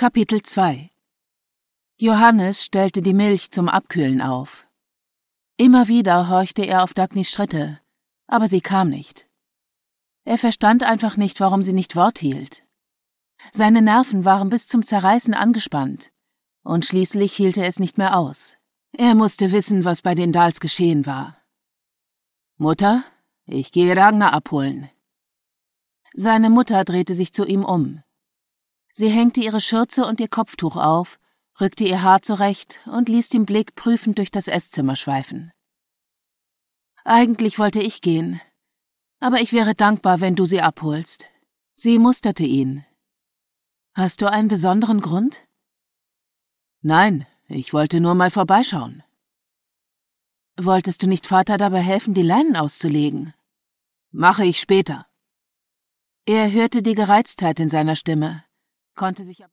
Kapitel 2 Johannes stellte die Milch zum Abkühlen auf. Immer wieder horchte er auf Dagnys Schritte, aber sie kam nicht. Er verstand einfach nicht, warum sie nicht Wort hielt. Seine Nerven waren bis zum Zerreißen angespannt, und schließlich hielt er es nicht mehr aus. Er musste wissen, was bei den Dahls geschehen war. »Mutter, ich gehe Ragnar abholen.« Seine Mutter drehte sich zu ihm um. Sie hängte ihre Schürze und ihr Kopftuch auf, rückte ihr Haar zurecht und ließ den Blick prüfend durch das Esszimmer schweifen. »Eigentlich wollte ich gehen, aber ich wäre dankbar, wenn du sie abholst.« Sie musterte ihn. »Hast du einen besonderen Grund?« »Nein, ich wollte nur mal vorbeischauen.« »Wolltest du nicht Vater dabei helfen, die Leinen auszulegen?« »Mache ich später.« Er hörte die Gereiztheit in seiner Stimme, konnte sich aber